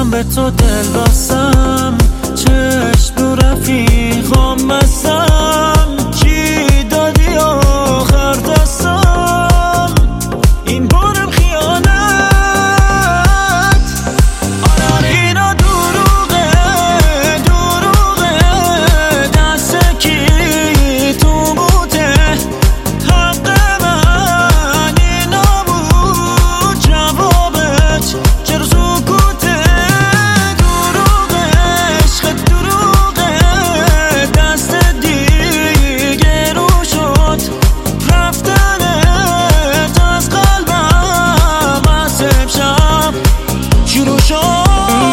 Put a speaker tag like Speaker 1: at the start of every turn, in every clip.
Speaker 1: به تو دل بستم، چشم رو رفیقام بستم، چی دادی آخر دستم، این بارم خیانت. آره اینا دروغه دست کی تو بوده، حق من اینا بود جوابت، چرا سکوته؟ دروغه عشق دروغه، دست دیگه رو شد، رفتنت از قلبم از امشب شروع شد.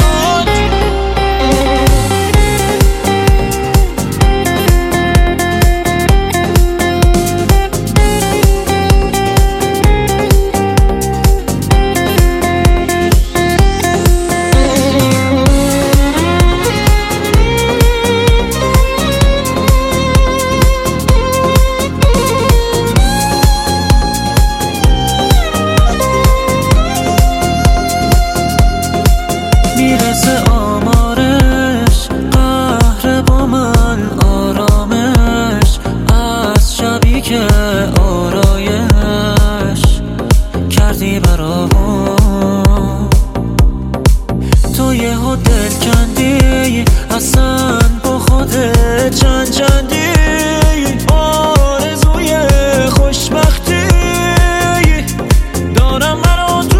Speaker 1: میرسه آمارش، قهر با من آرامش، از شبی که آرایش کردی برام، تو یهو دل کندی، اصلا با خودت چندی، آرزوی خوشبختی دارم برات.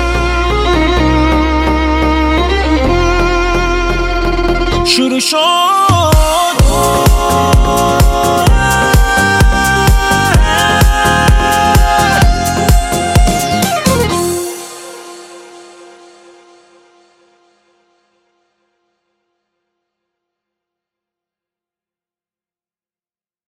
Speaker 1: شروع شد.